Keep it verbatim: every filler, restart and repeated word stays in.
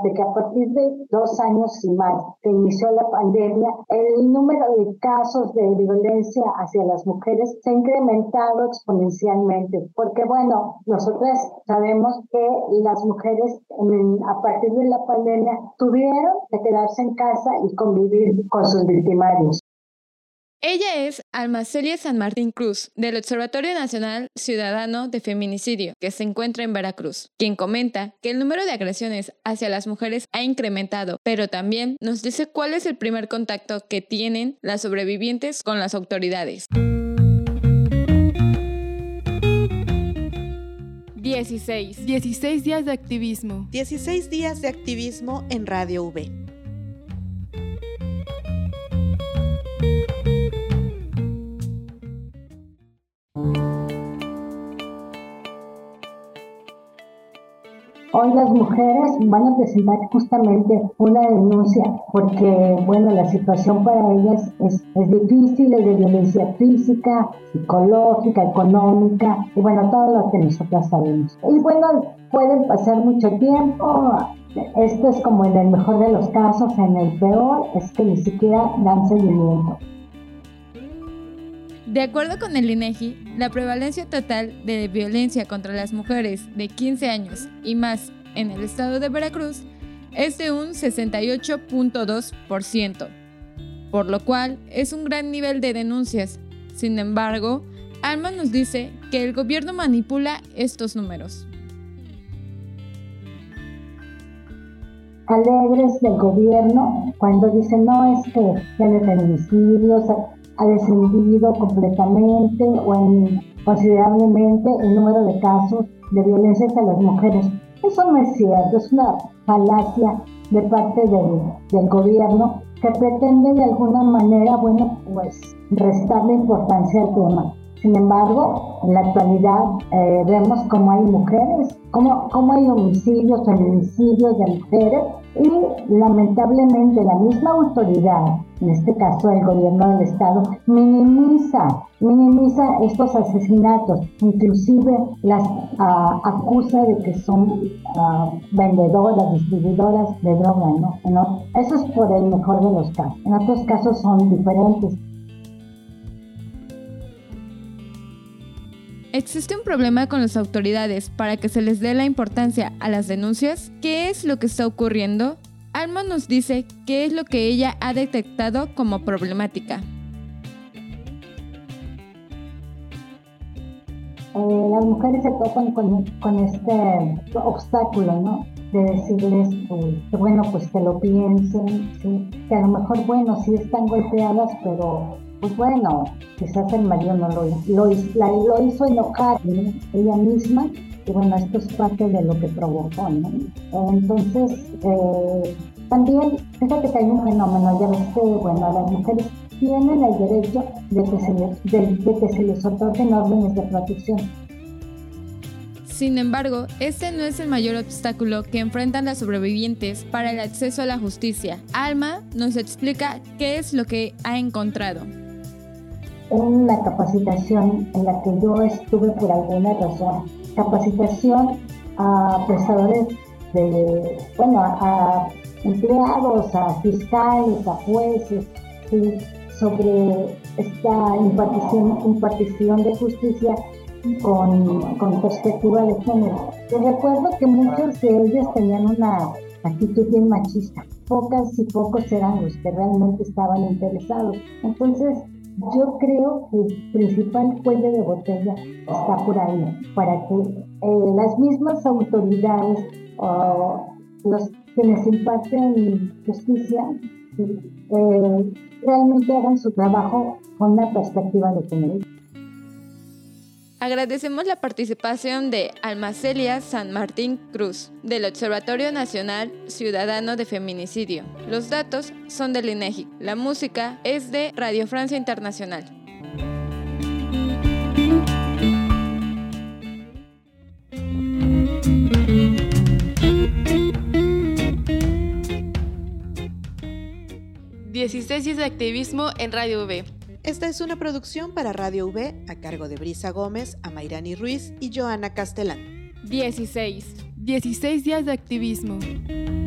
de que a partir de dos años y más que inició la pandemia, el número de casos de violencia hacia las mujeres se ha incrementado exponencialmente, porque bueno, nosotras sabemos que las mujeres en, a partir de la pandemia tuvieron que quedarse en casa y convivir con sus victimarios. Ella es Alma Celia San Martín Cruz, del Observatorio Nacional Ciudadano de Feminicidio, que se encuentra en Veracruz, quien comenta que el número de agresiones hacia las mujeres ha incrementado, pero también nos dice cuál es el primer contacto que tienen las sobrevivientes con las autoridades. dieciséis. dieciséis días de activismo. dieciséis días de activismo en Radio V. Hoy las mujeres van a presentar justamente una denuncia porque, bueno, la situación para ellas es, es difícil, es de violencia física, psicológica, económica, y bueno, todo lo que nosotras sabemos. Y bueno, pueden pasar mucho tiempo, esto es como en el mejor de los casos, en el peor es que ni siquiera dan seguimiento. De acuerdo con el INEGI, la prevalencia total de violencia contra las mujeres de quince años y más en el estado de Veracruz es de un sesenta y ocho punto dos por ciento, por lo cual es un gran nivel de denuncias. Sin embargo, Alma nos dice que el gobierno manipula estos números. Alegres del gobierno cuando dicen no, es que ya de feminicidios ha descendido completamente o en, considerablemente el número de casos de violencia hacia las mujeres. Eso no es cierto, es una falacia de parte del, del gobierno que pretende de alguna manera, bueno, pues restarle importancia al tema. Sin embargo, en la actualidad eh, vemos cómo hay mujeres, cómo, cómo hay homicidios, feminicidios de mujeres y lamentablemente la misma autoridad, en este caso el gobierno del estado, minimiza, minimiza estos asesinatos, inclusive las uh, acusa de que son uh, vendedoras, distribuidoras de droga, ¿no? ¿no? Eso es por el mejor de los casos. En otros casos son diferentes. ¿Existe un problema con las autoridades para que se les dé la importancia a las denuncias? ¿Qué es lo que está ocurriendo? Alma nos dice qué es lo que ella ha detectado como problemática. Eh, las mujeres se topan con, con este obstáculo, ¿no? De decirles eh, que bueno, pues que lo piensen, ¿sí? Que a lo mejor, bueno, sí están golpeadas, pero pues bueno, quizás el marido no lo, lo, la, lo hizo enojar, ¿no? Ella misma, y bueno, esto es parte de lo que provocó, ¿no? Entonces, eh, también, fíjate que hay un fenómeno, ya ves que, bueno, las mujeres tienen el derecho de que se les, de, de que se les otorguen órdenes de protección. Sin embargo, este no es el mayor obstáculo que enfrentan las sobrevivientes para el acceso a la justicia. Alma nos explica qué es lo que ha encontrado. En la capacitación en la que yo estuve por alguna razón, capacitación a prestadores de, bueno, a empleados, a fiscales, a jueces, ¿sí? Sobre esta impartición, impartición de justicia con, con perspectiva de género. Te recuerdo que muchos de ellos tenían una actitud bien machista. Pocas y pocos eran los que realmente estaban interesados. Entonces, yo creo que el principal cuello de botella está por ahí, para que eh, las mismas autoridades o los quienes imparten justicia eh, realmente hagan su trabajo con una perspectiva de género. Agradecemos la participación de Alma Celia San Martín Cruz, del Observatorio Nacional Ciudadano de Feminicidio. Los datos son del INEGI. La música es de Radio Francia Internacional. dieciséis días de activismo en Radio V. Esta es una producción para Radio V a cargo de Brisa Gómez, Amairani Ruiz y Joana Castelán. dieciséis. dieciséis días de activismo.